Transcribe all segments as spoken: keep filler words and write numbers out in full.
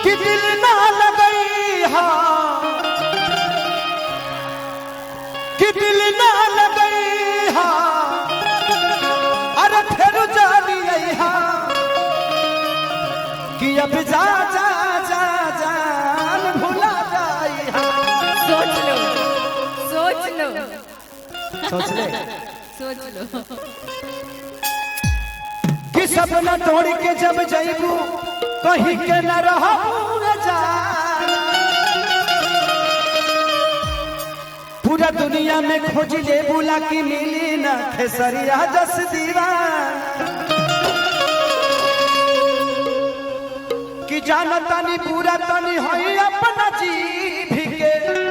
कि दिल ना लगई हा कि दिल ना लगई हा अरे फिर जानी हा कि अब जा जा जा जान भुला जाई हा। सोच लो सोच लो सोच ले सोच लो कि सपना तोड़ के जब जाइबू कहीं के न रहूं जा पूरा दुनिया में खोज ले बुला की मिली न खेसरिया दस दीवान कि जाना तानी पूरा तानी होई अपना जीभ के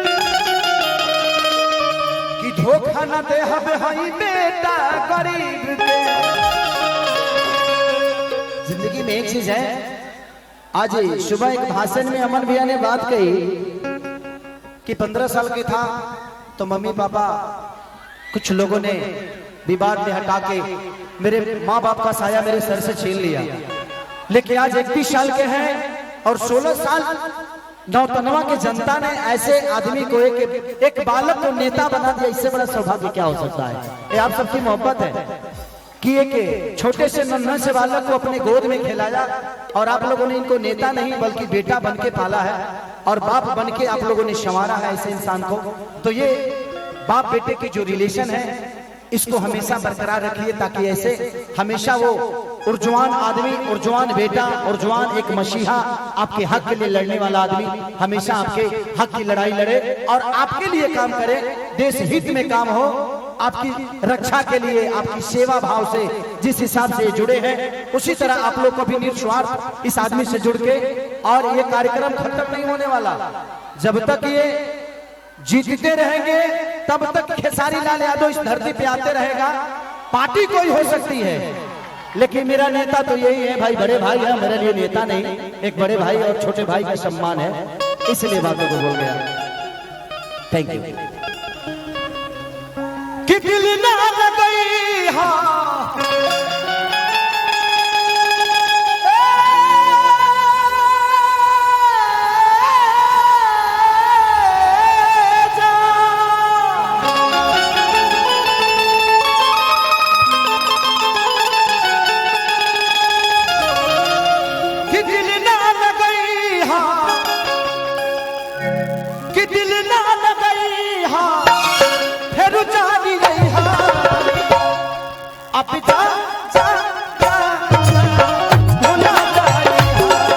कि धोखा न दे हबे हई बेटा गरीब के। जिंदगी में एक चीज है, आज सुबह एक भाषण में अमन भैया ने बात कही कि पंद्रह साल के था तो मम्मी पापा कुछ लोगों ने विवाद में हटा के मेरे माँ बाप का साया मेरे सर से छीन लिया, लेकिन आज इकतीस साल के हैं और सोलह साल नौतनवा की जनता ने ऐसे आदमी को एक एक बालक को नेता बना दिया। इससे बड़ा सौभाग्य क्या हो सकता है? ये आप सबकी मोहब्बत है कि एक छोटे से नन्हे से बालक को अपने गोद में खिलाया और आप लोगों ने इनको नेता नहीं बल्कि बेटा बन के पाला है और बाप बन के आप लोगों ने संवारा है ऐसे इंसान को। तो ये बाप बेटे की जो रिलेशन है इसको हमेशा बरकरार रखिए ताकि ऐसे हमेशा वो उर्जवान आदमी, उर्जवान बेटा, उर्जवान एक मसीहा, आपके हक के लिए लड़ने वाला आदमी हमेशा आपके हक की लड़ाई लड़े और आपके लिए काम करे, देश हित में काम हो, आपकी रक्षा के लिए, आपकी सेवा भाव से जिस हिसाब से जुड़े हैं उसी तरह आप लोग को भी निस्वार्थ इस आदमी से जुड़ के। और ये कार्यक्रम खत्म नहीं होने वाला, जब तक ये जीतते रहेंगे तब तक खेसारी लाल यादव इस धरती पे आते रहेगा। पार्टी कोई हो सकती है लेकिन मेरा नेता तो यही है भाई, बड़े भाई है, मेरे लिए नेता नहीं, एक बड़े भाई और छोटे भाई का सम्मान है, इसलिए बातों को बोल गया। Thank you. कि दिल ना लगई हा कि दिल ना लगई हा कि दिल ना लगई हा फिर जानी गई हा अब जा जा भुला जाई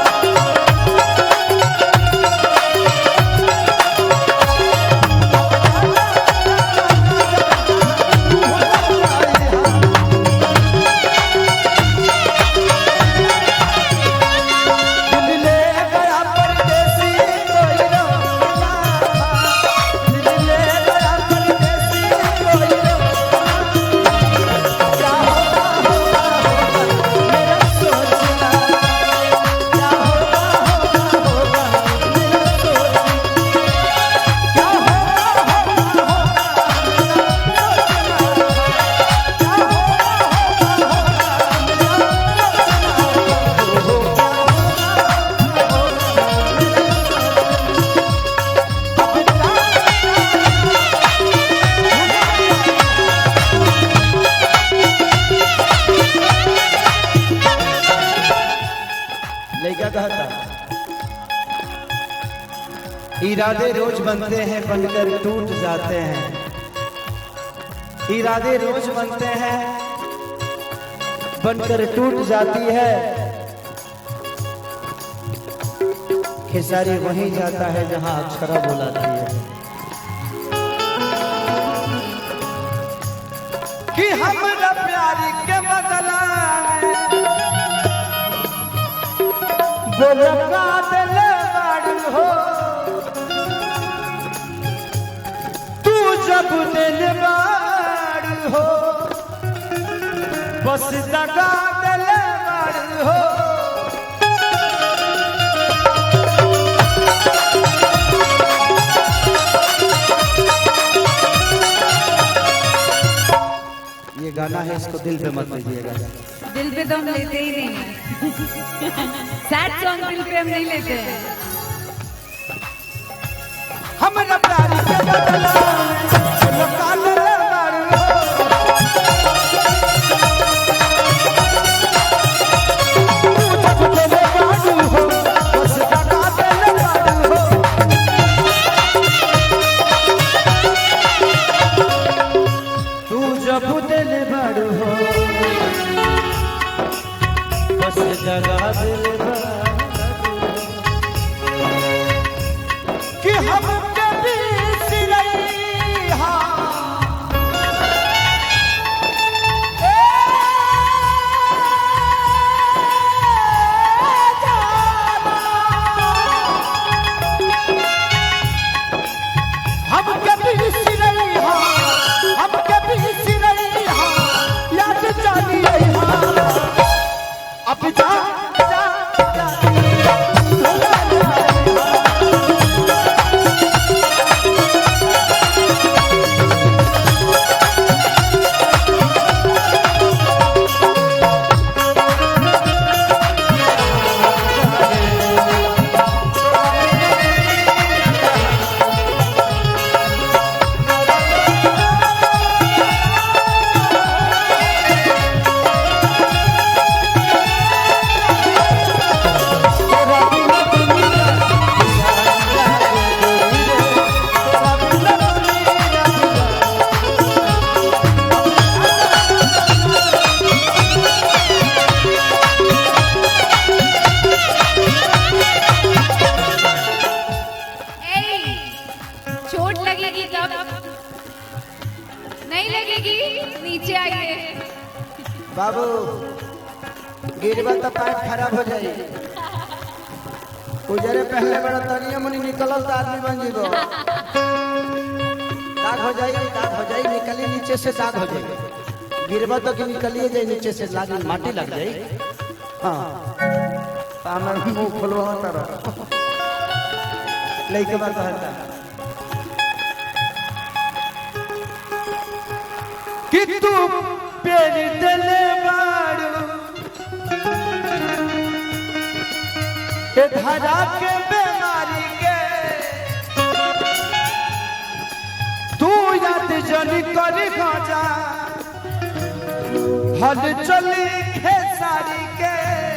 इरादे रोज बनते हैं बनकर टूट जाते हैं, इरादे रोज बनते हैं बनकर टूट जाती है। खेसारी वहीं जाता है जहां अक्षरा बुलाती है कि हमरा प्यारी के बदला बोलका दिल बाड़ी हो जब दिल बाड़ी हो बस दगा दिल बाड़ी हो। ये गाना गाना है, इसको दिल पे मत लीजिएगा। दिल पे तो हम लेते ही नहीं हैं। सैड सॉन्ग दिल पे हम नहीं लेते हैं। हम न प्यारी के बदला लोकाल मारू तू जब दिल बारू हो बस जगा दिल कि हम नहीं लगेगी, नीचे आइए। बाबू गिरबा तो पैर खराब हो जाए। उजरे पहले बड़ा तनिया मुनी निकलल तो आदमी बन जीवो। दाग हो जाए, दाग हो जाए, निकली नीचे से दाग हो जाए। गिरबा तो निकलिए जाए नीचे से, लागी माटी लग जाए। हाँ तामर मुंह खुलवा तारा लेके बात हटा कि तू पेरी दले बाड़ू ए धरा के बीमारी के तू याद जनी करी खाजा हल चली खेसारी के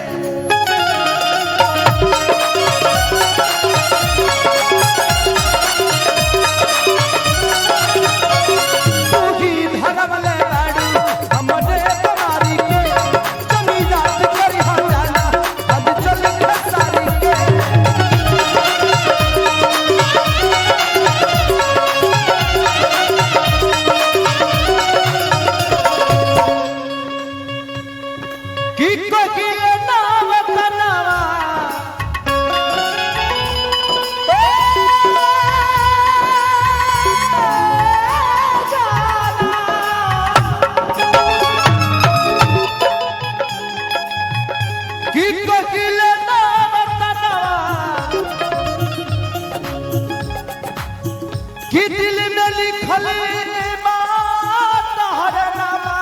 कि दिल में लिखल बात हर नामा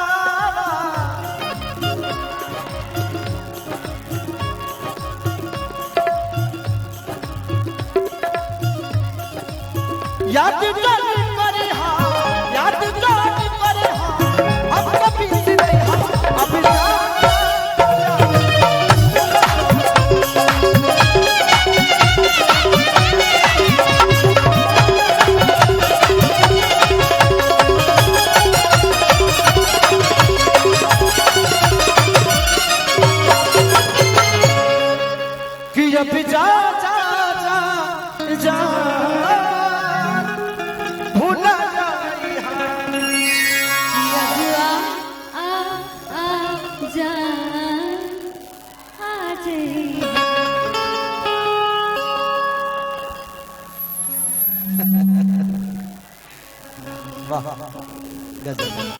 याद जानी करे हाँ, याद जानी करे हाँ, अब कभी से नहीं हाँ, अब अभी जा जा जा जा भूला जाई आ आ जा आ जाई। वाह गजब।